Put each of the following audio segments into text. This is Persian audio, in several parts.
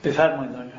بفرمایید آقا.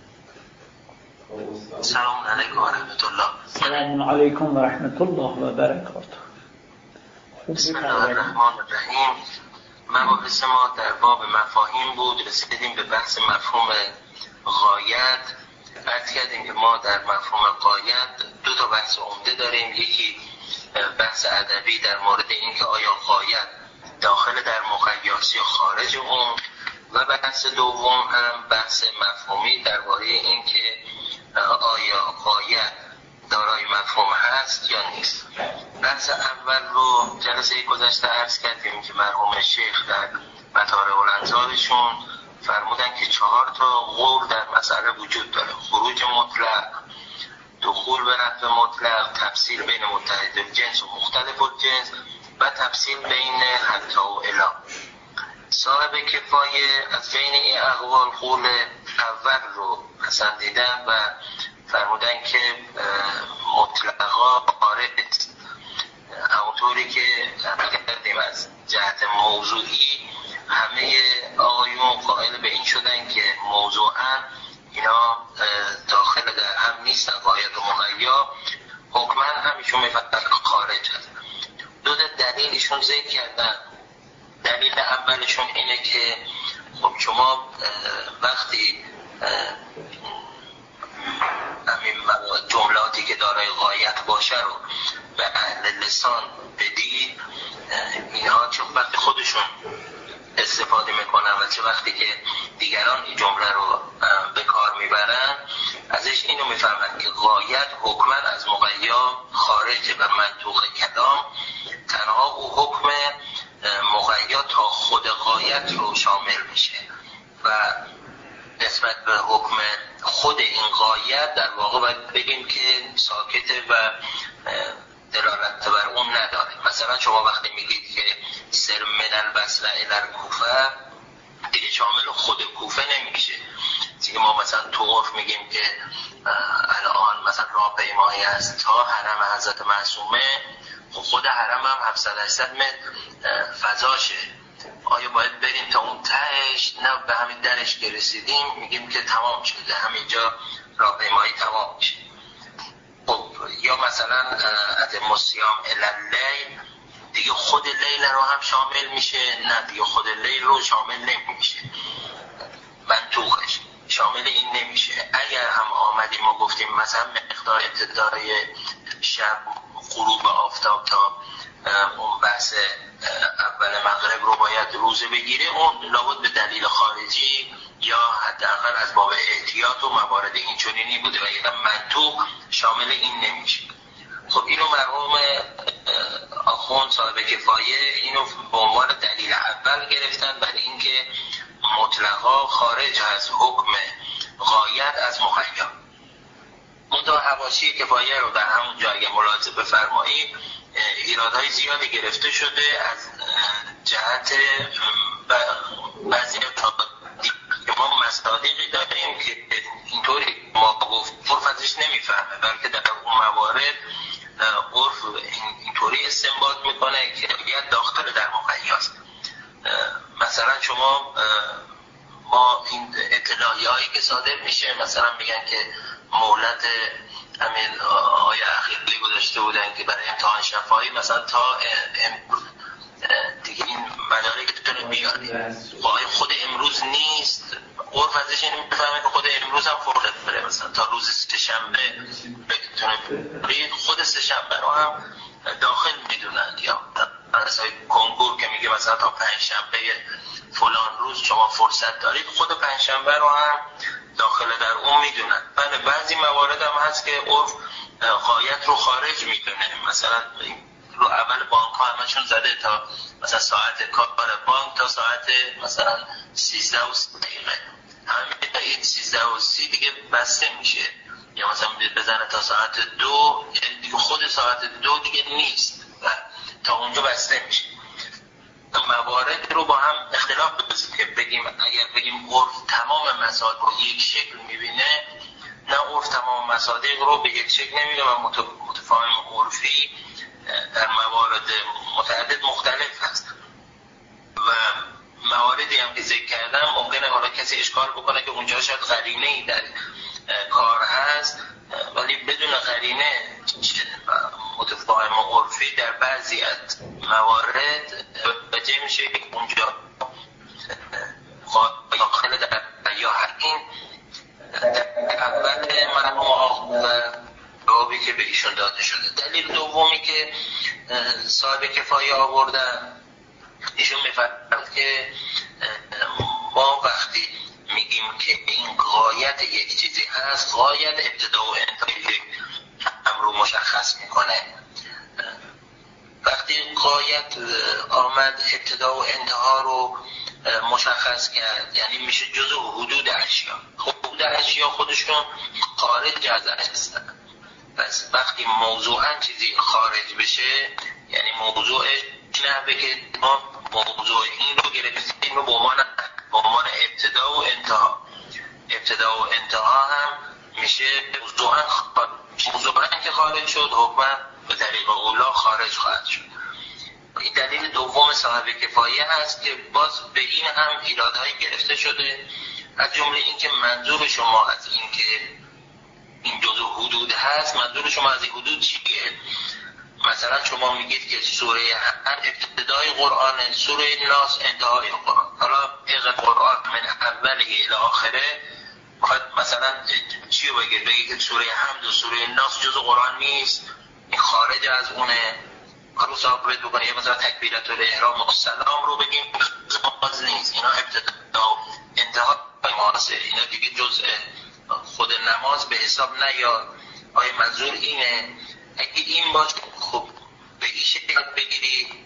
سلام علیکم و رحمت الله. سلام علیکم و رحمت الله و برکاته. بسم الله الرحمن الرحیم. مباحث ما در باب مفاهیم بود. رسیدیم به بحث مفهوم غایت. عرض کردیم که ما در مفهوم غایت دو تا بحث عمده داریم. یکی بحث ادبی در مورد اینکه آیا غایت داخل در مقیاس یا خارج اون، و بحث دوم هم بحث مفهومی درباره اینکه آیا غایت دارای مفهوم هست یا نیست. بحث اول رو جلسه گذشته عرض کردیم که مرحوم شیخ در مطالع الانظارشون فرمودن که 4 قول در مسئله وجود داره: خروج مطلق، دخول به نفع مطلق، تفصیل بین متحد الجنس و مختلف الجنس و تفصیل بین حتی و الی. صاحب کفایه از بین این اقوال قول اول رو پسندیدن و فرمودن که مطلقا خارج است. همونطوری که کردیم از جهت موضوعی همه آقایون قائل به این شدن که موضوعا اینا داخل در هم نیستن، غایت و مغیا، حکما همیشون میفرد خارج هست. دو دلیل ایشون ذکر کردن. دلیل اولشون اینه که خب شما وقتی همین جملاتی که دارای غایت باشه رو به اهل لسان بدید، اینها چه وقتی خودشون استفاده میکنن و چه وقتی که دیگران این جمله رو به کار میبرن، ازش اینو میفهمن که غایت حکما از مغیا خارجه و منطوق کلام تنها او حکم مغیا تا خود غایت رو شامل میشه و نسبت به حکم خود این غایت در واقع باید بگیم که ساکته و دلالت بر اون نداره. مثلا شما وقتی میگید که سر من البصره الی الکوفه، دیگه شامل خود کوفه نمیشه. دیگه ما مثلا تو عرف میگیم که الان مثلا راهپیمایی است تا حرم حضرت معصومه، خود حرم هم 700-800 متر فضاشه. آیا باید بریم تا اون تهش؟ نه، به همین درش که رسیدیم میگیم که تمام شده، همینجا راهپیمایی تمام میشه. خب یا مثلا اتم الصیام الی اللیل، دیگه خود لیل رو هم شامل میشه؟ نه، دیگه خود لیل رو شامل نمیشه، منطوقش شامل این نمیشه. اگر هم آمدیم و گفتیم مثلا مقدار ابتدای شب غروب آفتاب تا اون بحث اول مغرب رو باید روزه بگیره، اون لابد به دلیل خارجی یا حداقل از باب احتیاط و موارد این چنینی بوده و یه منطوق شامل این نمیشه. خب اینو مرحوم آخوند صاحب کفایه اینو به عنوان دلیل اول گرفتن برای اینکه مطلقا خارج از حکم غایت از مخیر. اون تا حواشی کفایه رو در همون جا اگه ملاحظه بفرمایید ایرادهای زیادی گرفته شده از جهت بعضی ما مصادیقی داریم که اینطوری ما گفت عرف ازش نمیفهمه، بلکه در اون موارد عرف اینطوری استنباط میکنه که باید داخل در مقیاس. مثلا شما ما این اطلاعی هایی که صادر میشه، مثلا میگن که مولد همین آیه اخیری گذاشته بودن که برای امتحان شفاهی مثلا تا دیگه این مدارکتون بیاری، خود امروز نیست، عرف ازش این میفهمه که خود امروز هم فرصت بره، مثلا تا روز سه‌شنبه بتونه برید، خود سه‌شنبه رو هم داخل میدونن. یا مثلا کنکور که میگه مثلا تا پنجشنبه فلان روز شما فرصت دارید، خود پنجشنبه رو هم داخل در اون میدونن. بله بعضی موارد هم هست که عرف غایت رو خارج میدونه. مثلا رو اول بانک ها همشون زده تا مثلا ساعت کار بانک تا ساعت مثلا 13:30، همین این 13:30 دیگه بسته میشه. یا مثلا بزنه تا ساعت 2، یعنی دیگه خود ساعت 2 دیگه نیست و تا اونجا بسته میشه. موارد رو با هم اختلاف بزنیم که بگیم اگر بگیم عرف تمام مصادیق رو یک شکل میبینه، نه، عرف تمام مصادیق رو به یک شکل نمیبینه و متفاهم عرفی در موارد متعدد مختلف هست. و مواردی هم که ذکر کردم ممکنه حالا کسی اشکال بکنه که اونجا شاید قرینه‌ای در کار هست، ولی بدون قرینه متفاهم و عرفی در بعضی از موارد وجه میشه که اونجا داخل در یا این اول مرحوم آقا و جوابی که به ایشون داده شده. دلیل دومی که صاحب کفایه آوردن، ایشون میفرماید که ما وقتی میگیم که این غایت یک چیزی هست، غایت ابتدا و انتهای امر رو مشخص میکنه. وقتی غایت آمد ابتدا و انتها رو مشخص کرد، یعنی میشه جزء حدود اشیا. حدود اشیا خودشون خارج از هستن. پس وقتی موضوعاً چیزی خارج بشه، یعنی موضوعش نحوه که ما موضوع این رو گرفتیم به عنوان ابتدا و انتها. ابتدا و انتها هم میشه موضوعاً که خارج شد، حکماً به طریق اولا خارج خواهد شد. این دلیل دوم صاحب کفایه هست که باز به این هم ایرادهایی گرفته شده، از جمله این که منظور شما از این که این جزء حدود هست، منظور شما از این حدود چیه؟ مثلا شما میگید که سوره ابتدای قرآن، سوره ناس انتهای قرآن. حالا اقرأ قرآن من اوله الی آخره، مثلا چی رو بگید که سوره حمد و سوره ناس جزء قرآن نیست، این خارج از اونه. حالا ثابت بکنید مثلا تکبیرت الاحرام و سلام رو بگیم باز نیست، اینا ابتدا و انتهای نمازه، اینا دیگه جزء خود نماز به حساب نیاد. آیا منظور اینه؟ اگه این باشه خب به این شکل بگیری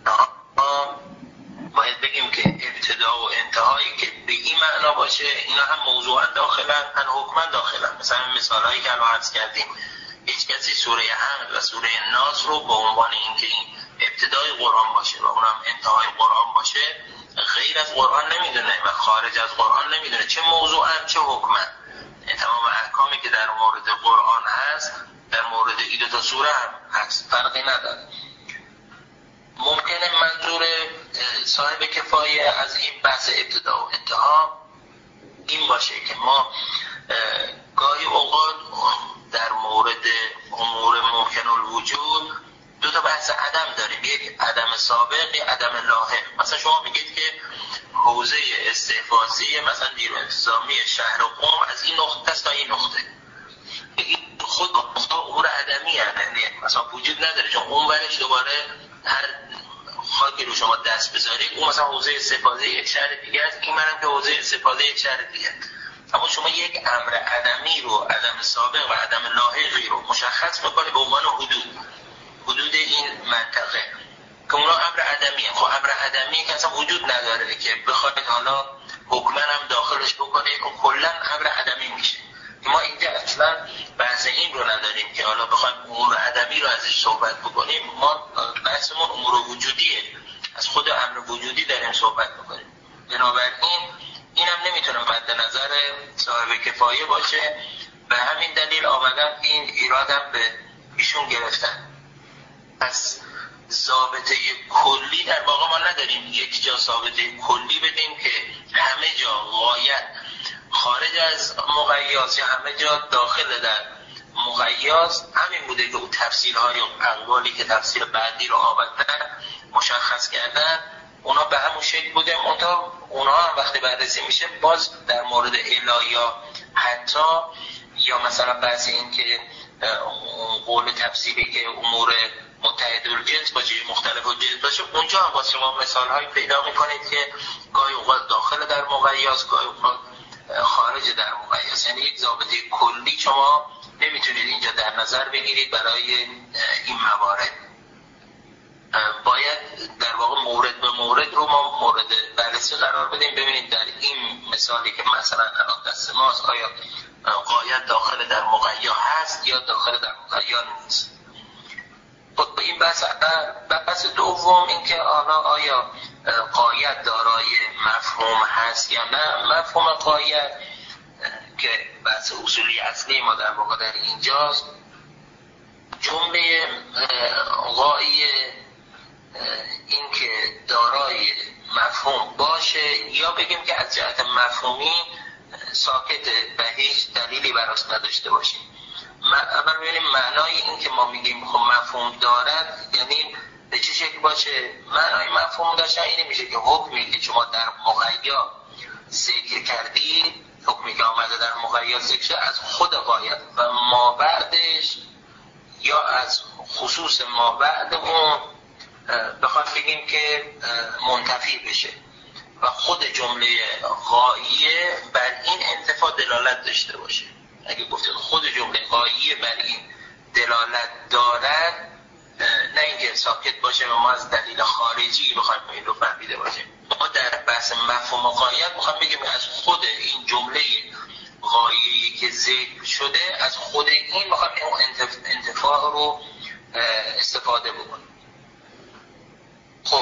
باید بگیم که ابتدا و انتهایی که به این معنا باشه اینا هم موضوعا داخلن، هم حکما داخلن. مثلا مثالهایی که الان عرض کردیم، هیچ کسی سوره حمد و سوره ناس رو به عنوان اینکه این ابتدای قرآن باشه و اونم انتهای قرآن باشه غیر از قرآن نمیدونه و خارج از قرآن نمیدونه، چه موضوعا چه حکما. تمام احکامی که در مورد قرآن هست در مورد این دو تا سوره هم هست، فرقی نداره. ممکنه منظور صاحب کفایه از این بحث ابتدا و انتها این باشه که ما گاهی اوقات در مورد امور ممکن الوجود دو تا بحث عدم داریم، یک عدم سابق، یک عدم لاحق. مثلا شما میگید که حوزه استحفاظی مثلا نیروی انتظامی شهر قم از این نقطه است تا این نقطه، این خود امور عدمی یعنی مثلا وجود نداره، چون اون ورش دوباره هر خاکی رو شما دست بذارید اون مثلا حوزه استفاده یک شهر دیگه است، این منم که حوزه استفاده یک شهر دیگه. اما شما یک امر عدمی رو، عدم سابق و عدم لاحقی رو مشخص میکنه به عنوان حدود این منطقه که اونا امر عدمیه. خب امر عدمی که اصلا وجود نداره که بخواید حالا حکما هم داخلش بکنید و کلا امر عدمی میشه. ما اینجا اصلا بحث این رو نداریم که حالا بخوایم امور عدمی رو ازش صحبت بکنیم، ما بحثمون امور وجودیه، از خود امر وجودی داریم صحبت بکنیم. بنابراین اینم نمیتونه مد نظر صاحب کفایه باشه، به همین دلیل آمدن این ایرادم به ایشون گرفتن. پس ضابطه کلی در واقع ما نداریم، یک جا ضابطه کلی بدیم که همه جا غایت خارج از مقیاس یا همه جا داخل در مقیاس. همین بوده که اون تفسیرهای اقوالی که تفسیر بعدی رو آوردن مشخص کردن، اونا به همون شکل بوده. اونا هم وقتی بررسی میشه باز در مورد الهیا حتی یا مثلا بعضی این که قول تفسیری که امور متحد الجنس باشه مختلف الجنس باشه، اونجا هم باز شما مثالهایی پیدا میکنید که گاهی اوقات داخل در مقیاس، گاهی اوقات خارج در مقیاس. یعنی یک ضابطه کلی شما نمیتونید اینجا در نظر بگیرید برای این موارد. باید در واقع مورد به مورد رو ما مورد بررسی قرار بدیم، ببینید در این مثالی که مثلا الان دست ماست آیا غایت داخل در مقیا هست یا داخل در مقیا نیست. خب این بحث دوم این که آیا غایت دارای مفهوم هست یا نه. مفهوم غایت که بحث اصولی اصلی ما در واقع در اینجاست، جمله غایه این که دارای مفهوم باشه یا بگیم که از جهت مفهومی ساکت و هیچ دلیلی براش نداشته باشیم. اول ببینیم معنای این که ما میگیم خب مفهوم دارد یعنی به چه شکل باشه. معنای مفهوم داشتن اینه میشه که حکمی که شما در مغیا ذکر کردید، حکمی که آمده در مغیا ذکر شده، از خود غایت و مابعدش یا از خصوص مابعد اون بخوام بگیم که منتفی بشه و خود جمله غایه بر این انتفاع دلالت داشته باشه. اگه گفتید خود جمله غایه بر این دلالت دارد، نه اینکه ساکت باشه و ما از دلیل خارجی بخوایم این رو فهمیده باشیم. ما در بحث مفهوم غایت میخوام بگیم از خود این جمله غایه‌ای که ذکر شده، از خود این میخوام اون انتفاع رو استفاده بکنیم. خب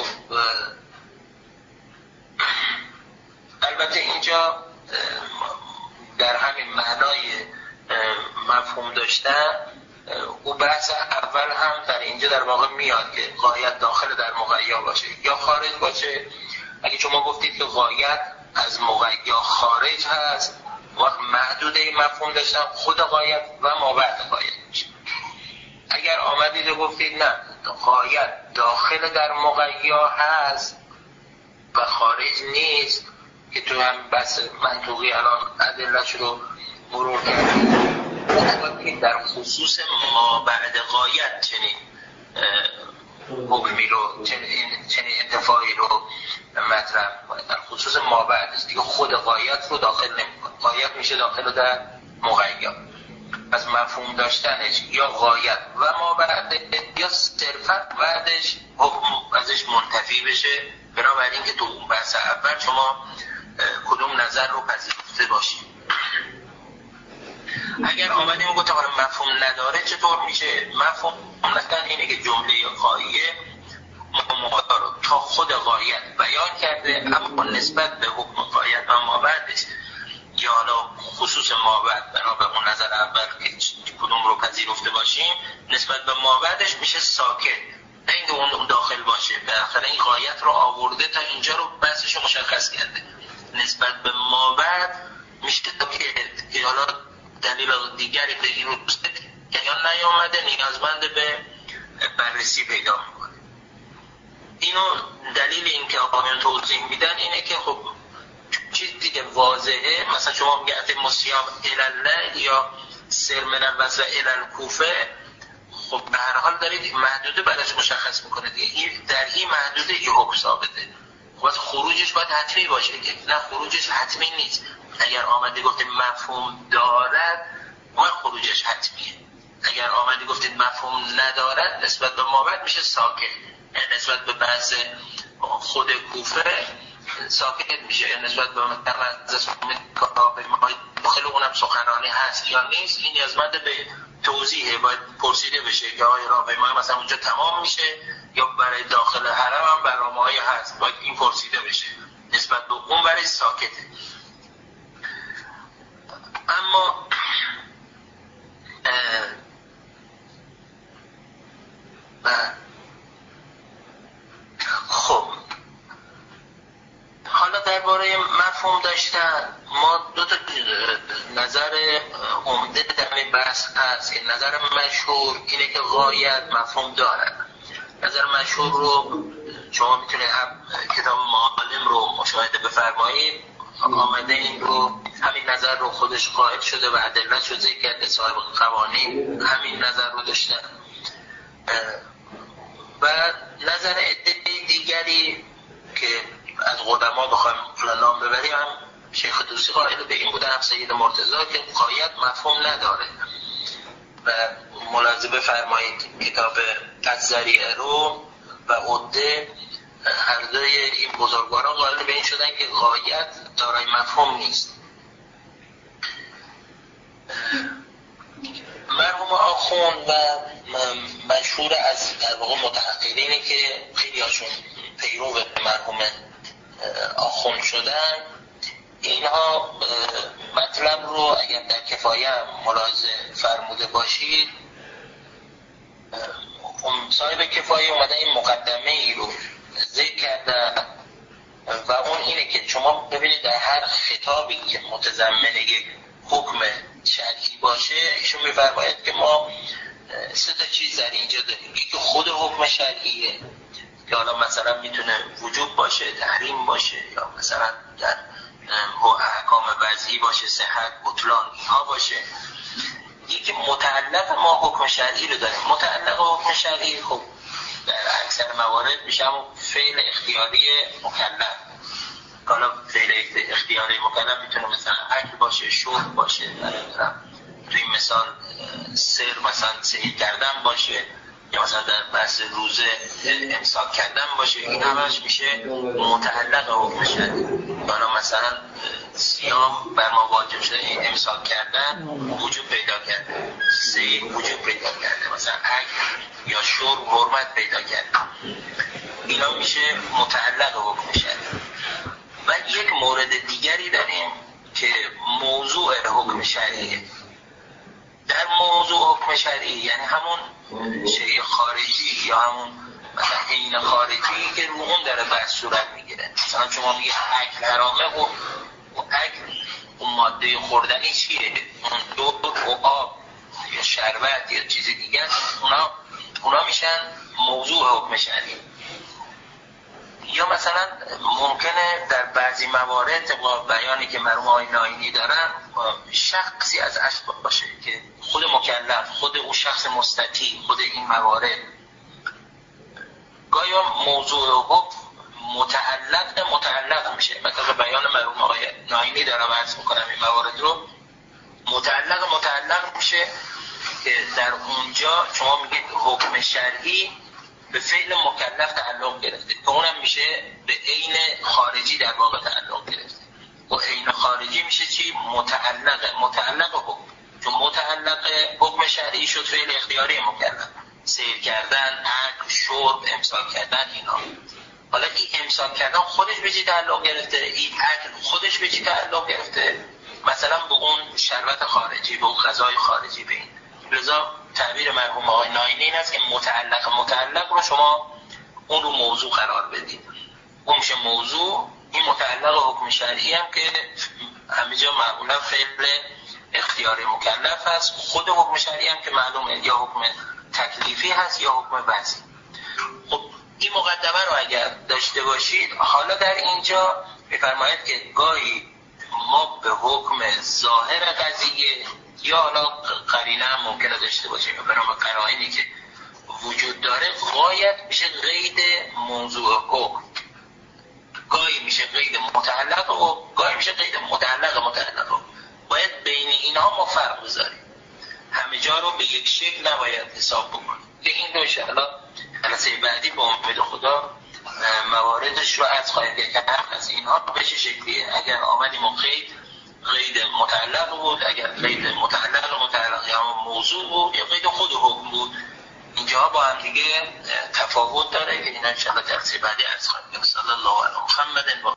البته اینجا در همین معنای مفهوم داشتن او بحث اول هم در اینجا در واقع میاد که غایت داخل در مغیا باشه یا خارج باشه. اگه شما گفتید که غایت از مغیا خارج هست، وقت محدوده مفهوم داشتن خود غایت و مابعد غایت میشه. اگر آمدید و گفتید نه غایت داخل در مغیا هست و خارج نیست، که تو هم بحث منطوقی الان ادله‌اش رو مرور کردیم، که در خصوص مابعد غایت چنین حکمی رو چنین اتفاقی رو مطرح کنید. در خصوص مابعدش دیگه خود غایت رو داخل نمی‌کنه، غایت میشه داخل در مغیا. از مفهوم داشتنش یا غایت و مابعد یا صرفا بعدش حکم ازش منتفی بشه. بنابراین که تو بحث اول شما کدوم نظر رو پذیرفته باشید. اگر آمدیم گفتم مفهوم نداره چطور میشه؟ مفهوم مثلا اینه که جمله غایه مابعد رو تا خود غایت بیان کرده، اما نسبت به حکم غایت و مابعدش یا حالا خصوص مابعد بنا به اون نظر اول که کدوم رو پذیرفته باشیم، نسبت به مابعدش میشه ساکت، نه اینکه اون داخل باشه. بالاخره این غایت رو آورده تا اینجا رو بحثش رو مشخص کرده. نسبت به مابعد میشه که حالا دلیل دیگری به این رو که یا نیامده نیازمند به بررسی پیدا میکنه. اینو دلیل این که آقایان توضیح میدن اینه که خب چیزی که واضحه، مثلا شما میگه اتم الصیام الی الليل یا سر من البصره الی الکوفه، خب به هر حال دارید محدوده براش مشخص میکنه دیگه. در این محدوده یه حکم ثابته، خب خروجش باید حتمی باشه که نه خروجش حتمی نیست. اگر آمده گفتید مفهوم دارد اون خروجش حتمیه. اگر آمده گفتید مفهوم ندارد نسبت به مابعد میشه ساکت، یعنی نسبت به بحث خود کوفه ساکت میشه، نسبت به داخل اونم سخنرانی هست یا نیست این نیازمند به توضیحه. باید پرسیده بشه که آیا راهپیمایی مثلا اونجا تمام میشه یا برای داخل حرم هم برنامه‌ای هست، باید این پرسیده بشه. نسبت به اون برای ساکته. اما خب حالا درباره مفهوم داشتن ما دو تا نظر عمده در این بحث هست که نظر مشهور اینه که غایت مفهوم دارد. نظر مشهور رو شما میتونید هم کتاب معالم رو مشاهده بفرمایید، آمده این رو همین نظر رو خودش قائل شده و ادله‌اش رو ذکر کرده. صاحب قوانین همین نظر رو داشتن و نظر دیگری که از قدما بخوایم نام ببریم هم شیخ طوسی قائل به این بوده، هم سید مرتضی، که غایت مفهوم نداره و ملاحظه بفرمایید کتاب الذریعه رو و عده هر دوی این بزرگواران قائل به این شدن که غایت دارای مفهوم نیست. مرحوم آخوند و مشهور از در واقع متحققینی که خیلی هاشون پیرو مرحوم آخوند شدن، اینها مطلب رو اگر در کفایه ملاحظه فرموده باشید، صاحب کفایه اومده این مقدمه ای رو ذکر کردن و اون اینه که شما ببینید در هر خطابی که متضمن یک حکم شرعی باشه ایشون می‌فرماید که ما 3 چیز در اینجا داریم. یکی خود حکم شرعیه که حالا مثلا میتونه وجوب باشه، تحریم باشه، یا مثلا در احکام وضعی باشه، صحت، بطلان، اینها باشه. یکی متعلق ما حکم شرعی رو داریم. متعلق حکم شرعی خب در اکثر موارد میشه همون فعل اختیاری مکلف. حالا فعل اختیاری مکلف میتونه مثلا اکل باشه، شرب باشه، توی مثال سر مثلا سیر کردن باشه، یا مثلا در بحث روزه امساک کردن باشه. این همش میشه متعلق حکم شرعی. حالا مثلا صیام بر ما واجب شده، امساک کردن وجوب پیدا کرده، سیر وجوب پیدا کرده، مثلا اکل یا شرب حرمت پیدا کرده. اینا میشه متعلق حکم شرعی. و یک مورد دیگری داریم که موضوع حکم شرعیه. در موضوع حکم شرعی یعنی همون شیء خارجی یا همون مثلا عین خارجی که رو اون داره بحث صورت میگیره. مثلا شما میگه اکل حرامه و اکل اون ماده خوردنی چیه؟ اون دود و آب یا شربت یا چیز دیگه، اونا میشن موضوع حکم شرعی. یا مثلا ممکنه در بعضی موارد با بیانی که مرحوم آقای ناینی دارن شخصی از اشخاص باشه که خود مکلف، خود اون شخص مستطیع، خود این موارد گاهی موضوع حکم متعلق میشه. مثلا بیان مرحوم آقای ناینی دارم عرض میکنم این موارد رو متعلق میشه که در اونجا شما میگید حکم شرعی به فعل مکلف تعلق گرفته که اونم میشه به عین خارجی در واقع تعلق گرفته. و عین خارجی میشه چی؟ متعلق حکم. چون متعلق حکم شرعی شد فعل اختیاری مکلف، سیر کردن، اکل، شرب، امساک کردن اینا. حالا این امساک کردن خودش به چی تعلق گرفته؟ این اکل خودش به چی تعلق گرفته؟ مثلا به اون شربت خارجی، به اون غذای خارجی. به این لذا تعبیر مرحوم آقای ناینی این است که متعلق رو شما اون رو موضوع قرار بدید. اون میشه موضوع. این متعلق حکم شرعی هم که همه جا معمولا فعل اختیاری مکلف هست. خود حکم شرعی هم که معلومه یا حکم تکلیفی هست یا حکم وضعی. خب این مقدمه رو اگر داشته باشید، حالا در اینجا میفرماید که گاهی ما به حکم ظاهر قضیه یا حالا قرینه هم ممکنه داشته باشیم یا برام قرائنی که وجود داره غایت میشه قید موضوع حکم. گاهی میشه قید متعلق و گاهی میشه قید متعلق. باید بین اینها ما فرق بذاریم. همه جا رو به یک شکل نباید حساب بکنیم. که این رو انشاءالله جلسه بعدی با امید خدا مواردش رو از خواهید که از اینها به چه شکلیه. اگر آمدیم و قید متعلق بود، اگر قید متعلق یا موضوع بود یا قید خود حکم بود، اینجا با هم دیگه تفاوت داره که اینا انشاءالله جلسه بعدی از خواهید. صلی الله علیه محمد.